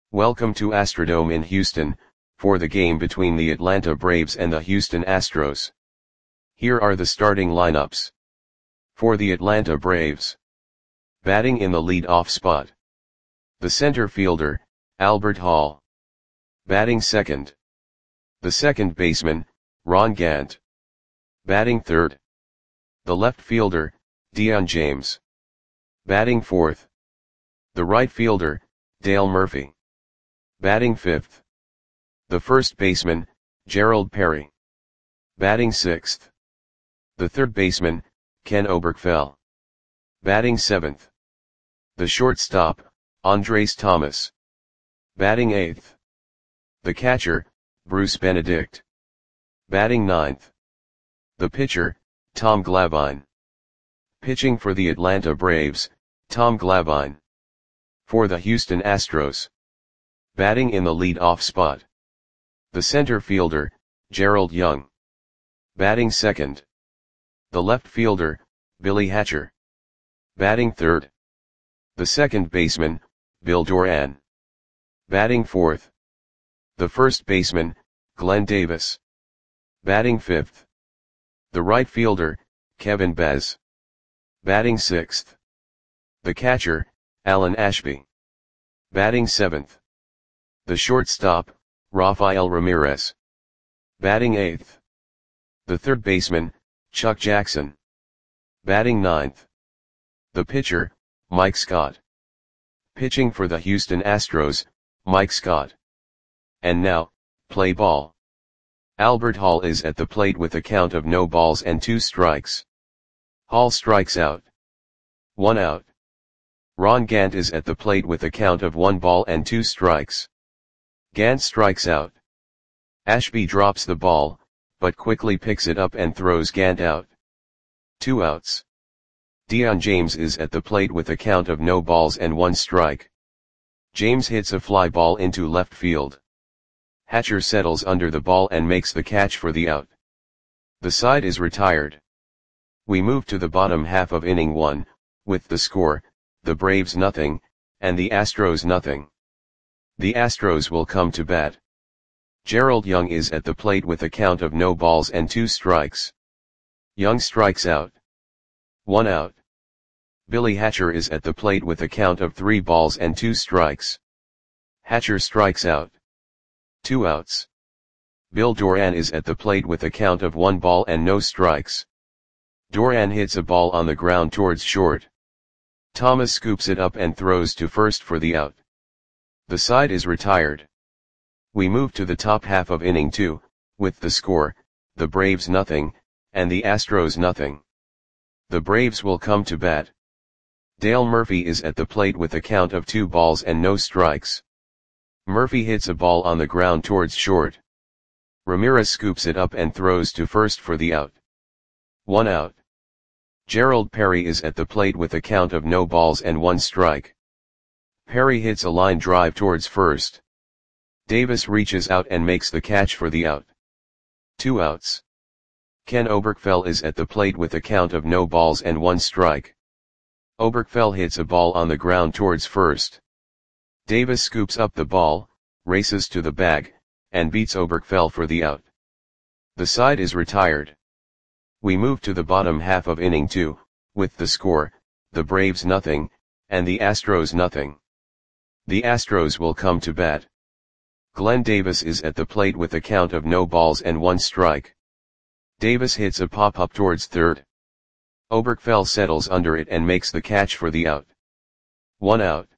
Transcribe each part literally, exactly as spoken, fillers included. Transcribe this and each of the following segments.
Welcome to Astrodome in Houston, for the game between the Atlanta Braves and the Houston Astros. Here are the starting lineups. For the Atlanta Braves. Batting in the lead-off spot. The center fielder, Albert Hall. Batting second. The second baseman, Ron Gant. Batting third. The left fielder, Dion James. Batting fourth. The right fielder, Dale Murphy. Batting fifth. The first baseman, Gerald Perry. Batting sixth. The third baseman, Ken Oberkfell. Batting seventh. The shortstop, Andres Thomas. Batting eighth. The catcher, Bruce Benedict. Batting ninth. The pitcher, Tom Glavine. Pitching for the Atlanta Braves, Tom Glavine. For the Houston Astros. Batting in the lead-off spot. The center fielder, Gerald Young. Batting second. The left fielder, Billy Hatcher. Batting third. The second baseman, Bill Doran. Batting fourth. The first baseman, Glenn Davis. Batting fifth. The right fielder, Kevin Bez. Batting sixth. The catcher, Alan Ashby. Batting seventh. The shortstop, Rafael Ramirez. Batting eighth. The third baseman, Chuck Jackson. Batting ninth. The pitcher, Mike Scott. Pitching for the Houston Astros, Mike Scott. And now, play ball. Albert Hall is at the plate with a count of no balls and two strikes. Hall strikes out. One out. Ron Gant is at the plate with a count of one ball and two strikes. Gant strikes out. Ashby drops the ball, but quickly picks it up and throws Gant out. Two outs. Dion James is at the plate with a count of no balls and one strike. James hits a fly ball into left field. Hatcher settles under the ball and makes the catch for the out. The side is retired. We move to the bottom half of inning one, with the score, the Braves nothing, and the Astros nothing. The Astros will come to bat. Gerald Young is at the plate with a count of no balls and two strikes. Young strikes out. One out. Billy Hatcher is at the plate with a count of three balls and two strikes. Hatcher strikes out. Two outs. Bill Doran is at the plate with a count of one ball and no strikes. Doran hits a ball on the ground towards short. Thomas scoops it up and throws to first for the out. The side is retired. We move to the top half of inning two, with the score, the Braves nothing, and the Astros nothing. The Braves will come to bat. Dale Murphy is at the plate with a count of two balls and no strikes. Murphy hits a ball on the ground towards short. Ramirez scoops it up and throws to first for the out. One out. Gerald Perry is at the plate with a count of no balls and one strike. Perry hits a line drive towards first. Davis reaches out and makes the catch for the out. Two outs. Ken Oberkfell is at the plate with a count of no balls and one strike. Oberkfell hits a ball on the ground towards first. Davis scoops up the ball, races to the bag, and beats Oberkfell for the out. The side is retired. We move to the bottom half of inning two, with the score, the Braves nothing, and the Astros nothing. The Astros will come to bat. Glenn Davis is at the plate with a count of no balls and one strike. Davis hits a pop-up towards third. Oberkfell settles under it and makes the catch for the out. One out.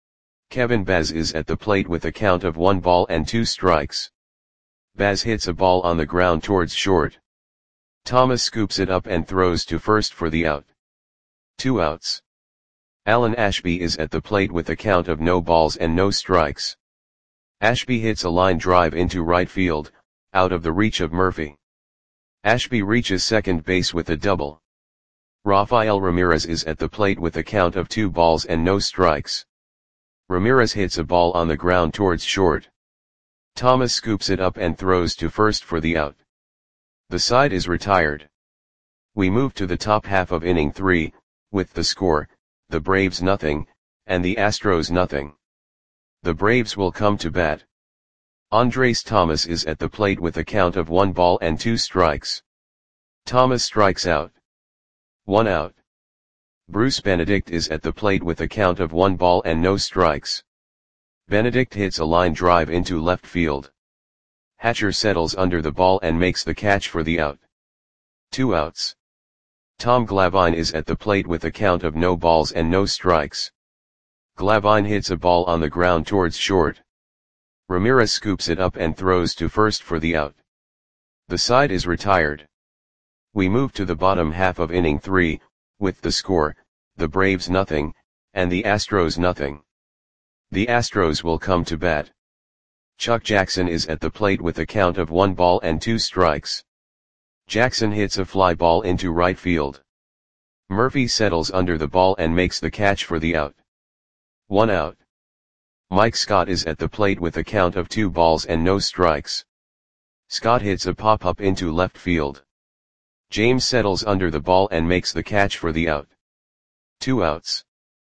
Kevin Bez is at the plate with a count of one ball and two strikes. Bez hits a ball on the ground towards short. Thomas scoops it up and throws to first for the out. Two outs. Alan Ashby is at the plate with a count of no balls and no strikes. Ashby hits a line drive into right field, out of the reach of Murphy. Ashby reaches second base with a double. Rafael Ramirez is at the plate with a count of two balls and no strikes. Ramirez hits a ball on the ground towards short. Thomas scoops it up and throws to first for the out. The side is retired. We move to the top half of inning three, with the score, the Braves nothing, and the Astros nothing. The Braves will come to bat. Andres Thomas is at the plate with a count of one ball and two strikes. Thomas strikes out. One out. Bruce Benedict is at the plate with a count of one ball and no strikes. Benedict hits a line drive into left field. Hatcher settles under the ball and makes the catch for the out. Two outs. Tom Glavine is at the plate with a count of no balls and no strikes. Glavine hits a ball on the ground towards short. Ramirez scoops it up and throws to first for the out. The side is retired. We move to the bottom half of inning three, with the score, the Braves nothing, and the Astros nothing. The Astros will come to bat. Chuck Jackson is at the plate with a count of one ball and two strikes. Jackson hits a fly ball into right field. Murphy settles under the ball and makes the catch for the out. One out. Mike Scott is at the plate with a count of two balls and no strikes. Scott hits a pop-up into left field. James settles under the ball and makes the catch for the out. Two outs.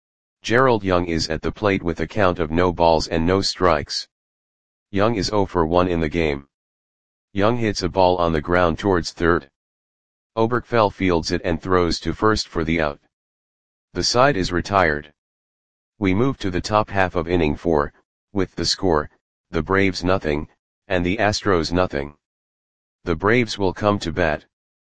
Gerald Young is at the plate with a count of no balls and no strikes. Young is oh for one in the game. Young hits a ball on the ground towards third. Oberkfell fields it and throws to first for the out. The side is retired. We move to the top half of inning four, with the score, the Braves nothing, and the Astros nothing. The Braves will come to bat.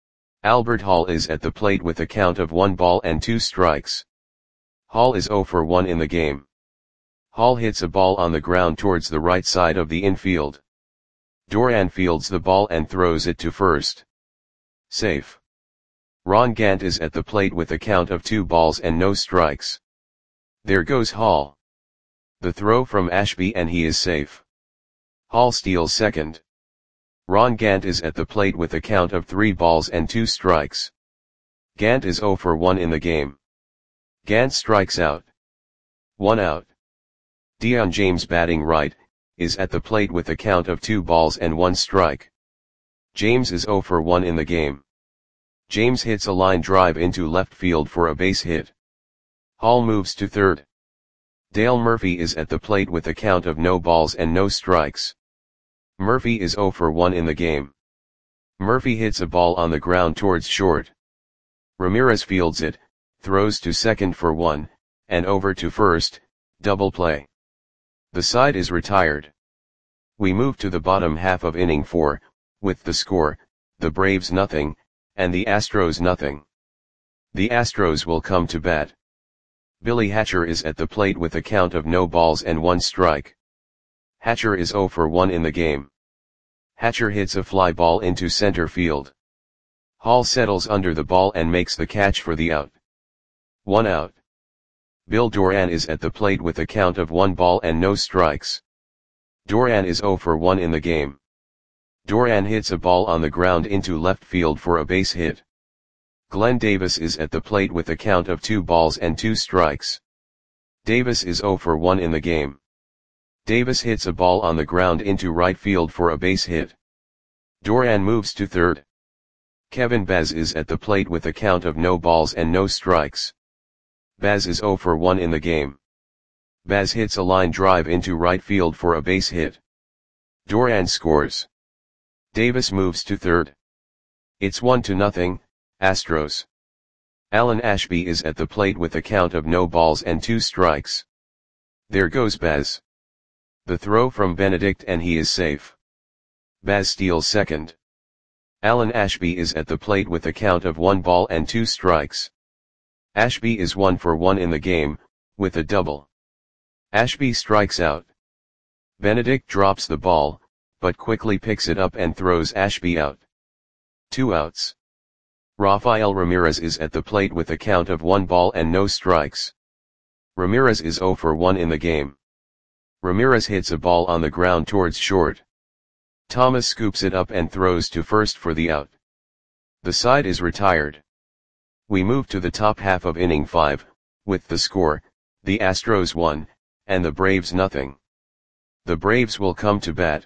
Albert Hall is at the plate with a count of one ball and two strikes. Hall is oh for one in the game. Hall hits a ball on the ground towards the right side of the infield. Duran fields the ball and throws it to first. Safe. Ron Gant is at the plate with a count of two balls and no strikes. There goes Hall. The throw from Ashby and he is safe. Hall steals second. Ron Gant is at the plate with a count of three balls and two strikes. Gant is oh for one in the game. Gant strikes out. One out. Dion James, batting right, is at the plate with a count of two balls and one strike. James is oh for one in the game. James hits a line drive into left field for a base hit. Hall moves to third. Dale Murphy is at the plate with a count of no balls and no strikes. Murphy is oh for one in the game. Murphy hits a ball on the ground towards short. Ramirez fields it, throws to second for one, and over to first, double play. The side is retired. We move to the bottom half of inning four, with the score, the Braves nothing, and the Astros nothing. The Astros will come to bat. Billy Hatcher is at the plate with a count of no balls and one strike. Hatcher is oh for one in the game. Hatcher hits a fly ball into center field. Hall settles under the ball and makes the catch for the out. One out. Bill Duran is at the plate with a count of one ball and no strikes. Duran is oh for one in the game. Duran hits a ball on the ground into left field for a base hit. Glenn Davis is at the plate with a count of two balls and two strikes. Davis is oh for one in the game. Davis hits a ball on the ground into right field for a base hit. Duran moves to third. Kevin Baz is at the plate with a count of no balls and no strikes. Baz is oh for one in the game. Baz hits a line drive into right field for a base hit. Duran scores. Davis moves to third. It's one to nothing, Astros. Alan Ashby is at the plate with a count of no balls and two strikes. There goes Baz. The throw from Benedict and he is safe. Baz steals second. Alan Ashby is at the plate with a count of one ball and two strikes. Ashby is one for one in the game, with a double. Ashby strikes out. Benedict drops the ball, but quickly picks it up and throws Ashby out. Two outs. Rafael Ramirez is at the plate with a count of one ball and no strikes. Ramirez is oh for one in the game. Ramirez hits a ball on the ground towards short. Thomas scoops it up and throws to first for the out. The side is retired. We move to the top half of inning five, with the score, the Astros one, and the Braves nothing. The Braves will come to bat.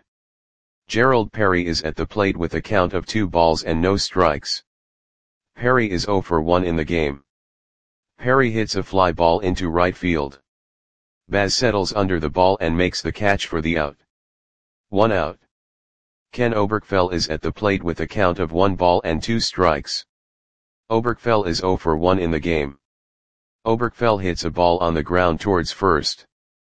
Gerald Perry is at the plate with a count of two balls and no strikes. Perry is oh for one in the game. Perry hits a fly ball into right field. Baz settles under the ball and makes the catch for the out. One out. Ken Oberkfell is at the plate with a count of one ball and two strikes. Oberkfell is zero for one in the game. Oberkfell hits a ball on the ground towards first.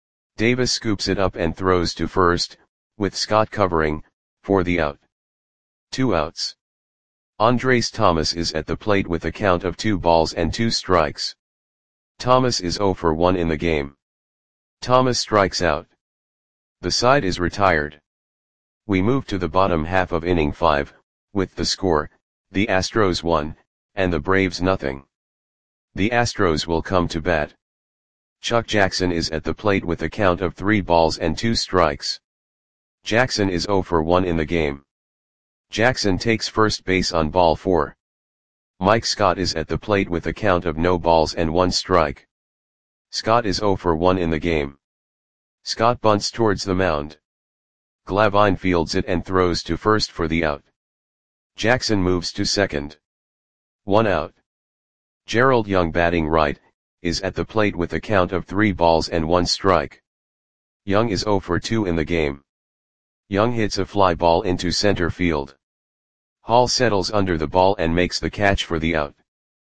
Davis scoops it up and throws to first, with Scott covering, for the out. Two outs. Andres Thomas is at the plate with a count of two balls and two strikes. Thomas is zero for one in the game. Thomas strikes out. The side is retired. We move to the bottom half of inning five, with the score, the Astros one, and the Braves nothing. The Astros will come to bat. Chuck Jackson is at the plate with a count of three balls and two strikes. Jackson is zero for one in the game. Jackson takes first base on ball four. Mike Scott is at the plate with a count of no balls and one strike. Scott is zero for one in the game. Scott bunts towards the mound. Glavine fields it and throws to first for the out. Jackson moves to second. One out. Gerald Young, batting right, is at the plate with a count of three balls and one strike. Young is zero for two in the game. Young hits a fly ball into center field. Hall settles under the ball and makes the catch for the out.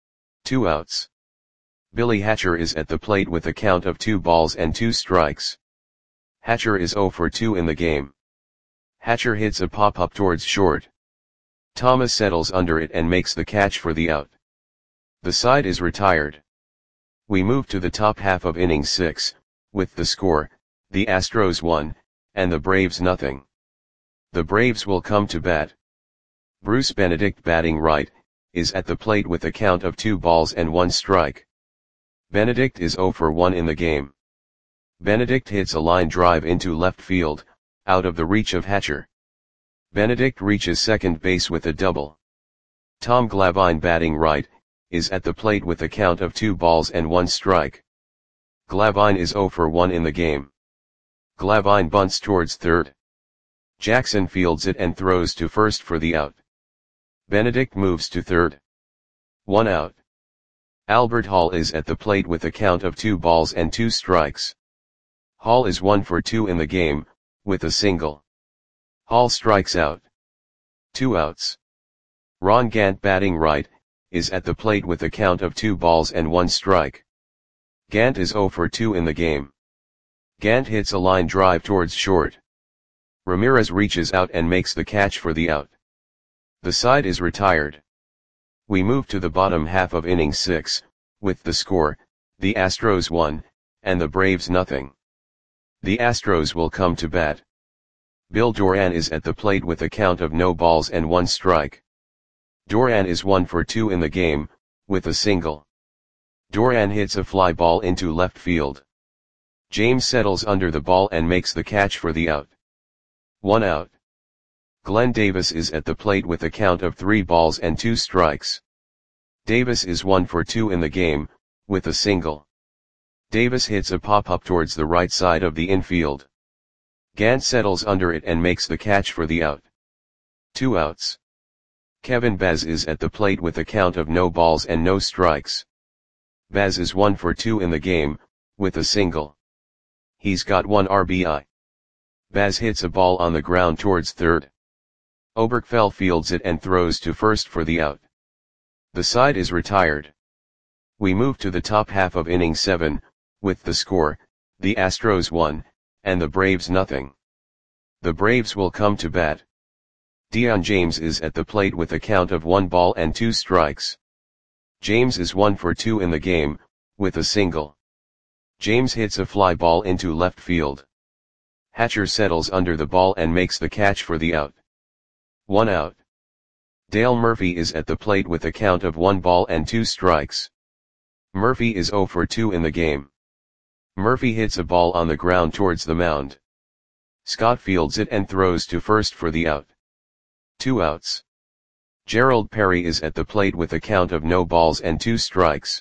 Two outs. Billy Hatcher is at the plate with a count of two balls and two strikes. Hatcher is zero for two in the game. Hatcher hits a pop-up towards short. Thomas settles under it and makes the catch for the out. The side is retired. We move to the top half of inning six, with the score, the Astros one, and the Braves nothing. The Braves will come to bat. Bruce Benedict, batting right, is at the plate with a count of two balls and one strike. Benedict is zero for one in the game. Benedict hits a line drive into left field, out of the reach of Hatcher. Benedict reaches second base with a double. Tom Glavine, batting right, is at the plate with a count of two balls and one strike. Glavine is zero for one in the game. Glavine bunts towards third. Jackson fields it and throws to first for the out. Benedict moves to third. One out. Albert Hall is at the plate with a count of two balls and two strikes. Hall is one for two in the game, with a single. Hall strikes out. Two outs. Ron Gant, batting right, is at the plate with a count of two balls and one strike. Gant is zero for two in the game. Gant hits a line drive towards short. Ramirez reaches out and makes the catch for the out. The side is retired. We move to the bottom half of inning six, with the score, the Astros one, and the Braves nothing. The Astros will come to bat. Bill Doran is at the plate with a count of no balls and one strike. Doran is one for two in the game, with a single. Doran hits a fly ball into left field. James settles under the ball and makes the catch for the out. One out. Glenn Davis is at the plate with a count of three balls and two strikes. Davis is one for two in the game, with a single. Davis hits a pop-up towards the right side of the infield. Gant settles under it and makes the catch for the out. Two outs. Kevin Baz is at the plate with a count of no balls and no strikes. Baz is one for two in the game, with a single. He's got one R B I. Baz hits a ball on the ground towards third. Oberkfell fields it and throws to first for the out. The side is retired. We move to the top half of inning seven, with the score, the Astros one, and the Braves nothing. The Braves will come to bat. Dion James is at the plate with a count of one ball and two strikes. James is one for two in the game, with a single. James hits a fly ball into left field. Hatcher settles under the ball and makes the catch for the out. One out. Dale Murphy is at the plate with a count of one ball and two strikes. Murphy is zero for two in the game. Murphy hits a ball on the ground towards the mound. Scott fields it and throws to first for the out. Two outs. Gerald Perry is at the plate with a count of no balls and two strikes.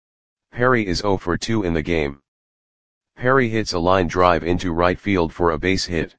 Perry is zero for two in the game. Perry hits a line drive into right field for a base hit.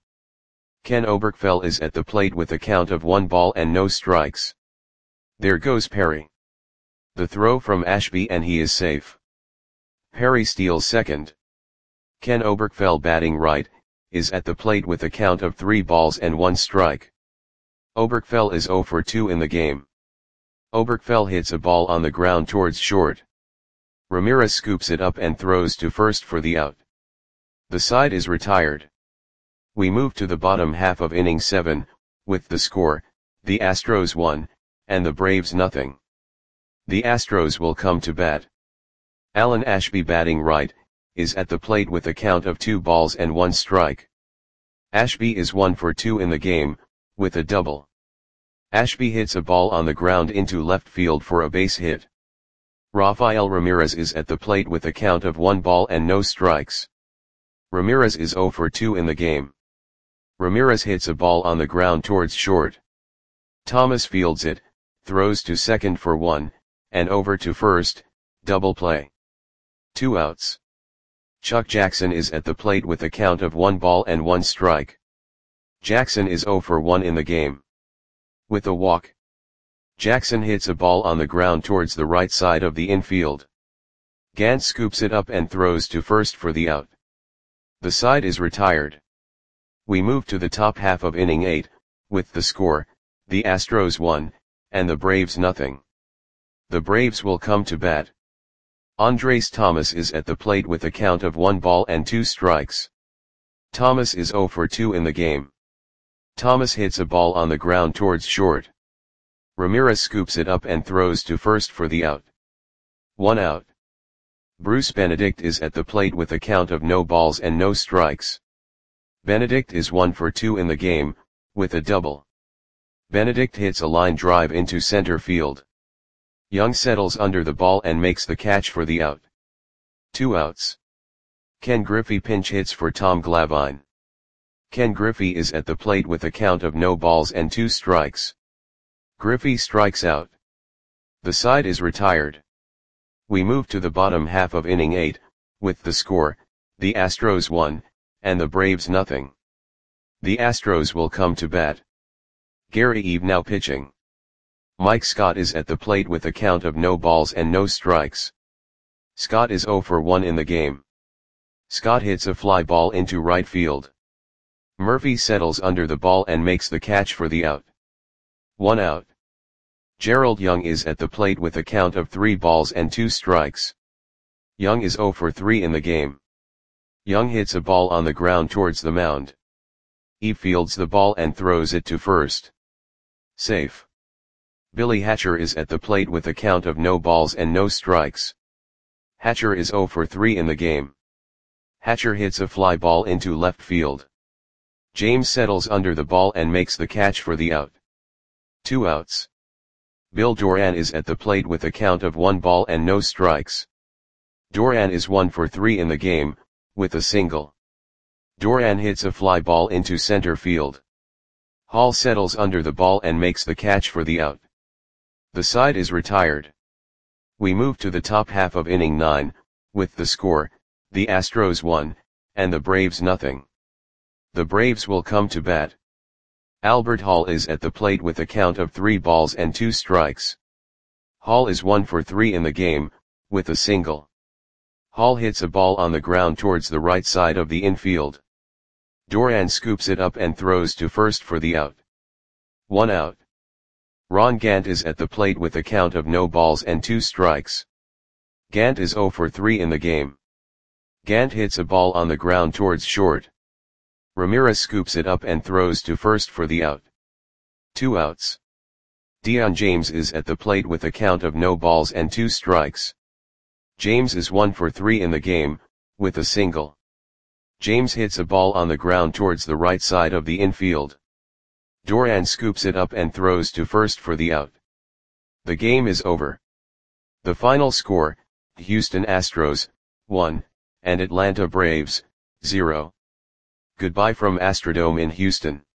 Ken Oberkfell is at the plate with a count of one ball and no strikes. There goes Perry. The throw from Ashby and he is safe. Perry steals second. Ken Oberkfell batting right, is at the plate with a count of three balls and one strike. Oberkfell is zero for two in the game. Oberkfell hits a ball on the ground towards short. Ramirez scoops it up and throws to first for the out. The side is retired. We move to the bottom half of inning seven, with the score, the Astros one, and the Braves nothing. The Astros will come to bat. Alan Ashby batting right, is at the plate with a count of two balls and one strike. Ashby is one for two in the game, with a double. Ashby hits a ball on the ground into left field for a base hit. Rafael Ramirez is at the plate with a count of one ball and no strikes. Ramirez is zero for two in the game. Ramirez hits a ball on the ground towards short. Thomas fields it, throws to second for one, and over to first, double play. Two outs. Chuck Jackson is at the plate with a count of one ball and one strike. Jackson is zero for one in the game. With a walk, Jackson hits a ball on the ground towards the right side of the infield. Gant scoops it up and throws to first for the out. The side is retired. We move to the top half of inning eight, with the score, the Astros one, and the Braves nothing. The Braves will come to bat. Andres Thomas is at the plate with a count of one ball and two strikes. Thomas is zero for two in the game. Thomas hits a ball on the ground towards short. Ramirez scoops it up and throws to first for the out. One out. Bruce Benedict is at the plate with a count of no balls and no strikes. Benedict is one for two in the game, with a double. Benedict hits a line drive into center field. Young settles under the ball and makes the catch for the out. Two outs. Ken Griffey pinch hits for Tom Glavine. Ken Griffey is at the plate with a count of no balls and two strikes. Griffey strikes out. The side is retired. We move to the bottom half of inning eight, with the score, the Astros one, and the Braves nothing. The Astros will come to bat. Gary Eve now pitching. Mike Scott is at the plate with a count of no balls and no strikes. Scott is zero for one in the game. Scott hits a fly ball into right field. Murphy settles under the ball and makes the catch for the out. One out. Gerald Young is at the plate with a count of three balls and two strikes. Young is zero for three in the game. Young hits a ball on the ground towards the mound. He fields the ball and throws it to first. Safe. Billy Hatcher is at the plate with a count of no balls and no strikes. Hatcher is zero for three in the game. Hatcher hits a fly ball into left field. James settles under the ball and makes the catch for the out. Two outs. Bill Doran is at the plate with a count of one ball and no strikes. Doran is one for three in the game, with a single. Doran hits a fly ball into center field. Hall settles under the ball and makes the catch for the out. The side is retired. We move to the top half of inning nine, with the score, the Astros one, and the Braves nothing. The Braves will come to bat. Albert Hall is at the plate with a count of three balls and two strikes. Hall is one for three in the game, with a single. Hall hits a ball on the ground towards the right side of the infield. Doran scoops it up and throws to first for the out. One out. Ron Gant is at the plate with a count of no balls and two strikes. Gant is zero for three in the game. Gant hits a ball on the ground towards short. Ramirez scoops it up and throws to first for the out. Two outs. Dion James is at the plate with a count of no balls and two strikes. James is one for three in the game, with a single. James hits a ball on the ground towards the right side of the infield. Doran scoops it up and throws to first for the out. The game is over. The final score, Houston Astros, one, and Atlanta Braves, zero. Goodbye from Astrodome in Houston.